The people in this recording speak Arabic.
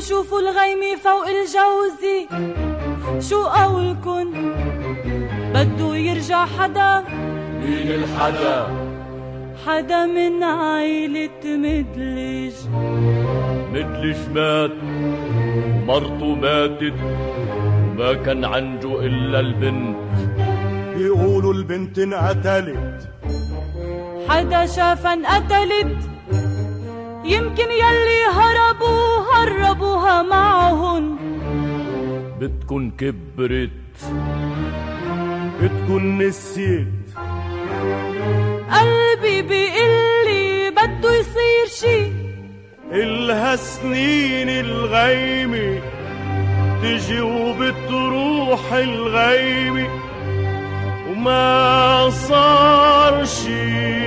شوفوا الغيمة فوق الجوزي، شو قولكن بدو يرجع حدا؟ مين الحدا؟ حدا من عائلة مدلج. مدلج مات ومرته ماتت وما كان عنده إلا البنت. بيقولوا البنت انقتلت. حدا شافها انقتلت؟ يمكن يلي هربوها معهن. بتكون كبرت، بتكون نسيت. قلبي بيقلي بدو يصير شي، إلها سنين الغيمة تجي وبتروح الغيمة وما صار شي.